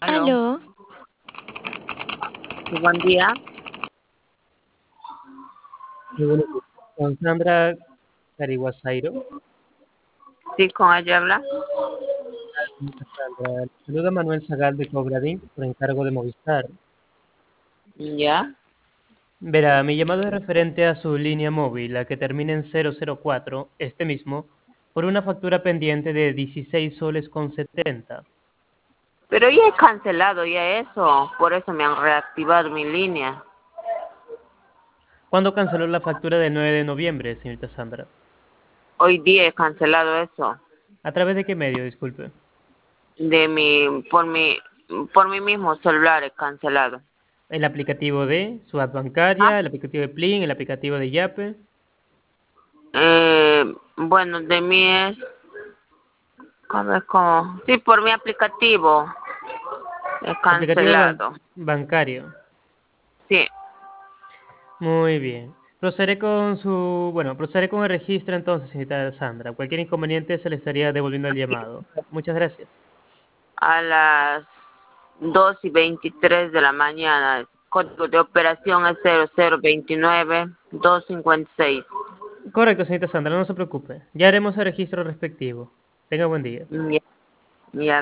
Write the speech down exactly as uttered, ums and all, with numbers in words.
Aló, Aló, sí, buen día. Muy buenos días. Con Sandra Cariguasairo. Sí, con ella habla. Señorita Sandra, le saluda Manuel Zagal de Cobradín por encargo de Movistar. Ya. Verá, mi llamado es referente a su línea móvil, la que termina en cero cero cuatro, este mismo, por una factura pendiente de dieciséis soles con setenta. Pero ya he cancelado ya eso, por eso me han reactivado mi línea. ¿Cuándo canceló la factura del nueve de noviembre, señorita Sandra? Hoy día he cancelado eso ¿A través de qué medio, disculpe? de mi, por mi, por mi mismo celular he cancelado. El aplicativo de su app ¿Ah? bancaria, el aplicativo de Plin, el aplicativo de Yape, Eh, bueno, de mí es, ¿cómo es como? Sí, por mi aplicativo he aplicativo ban- cancelado. bancario. Sí, Muy bien. Procederé con su, bueno, procederé con el registro entonces, señorita Sandra. Cualquier inconveniente se le estaría devolviendo el llamado. Muchas gracias. a las dos y veintitrés de la mañana. El código de operación es cero cero veintinueve dos cincuenta y seis. Correcto, señorita Sandra, no se preocupe. Ya haremos el registro respectivo. Tenga buen día. Ya, ya.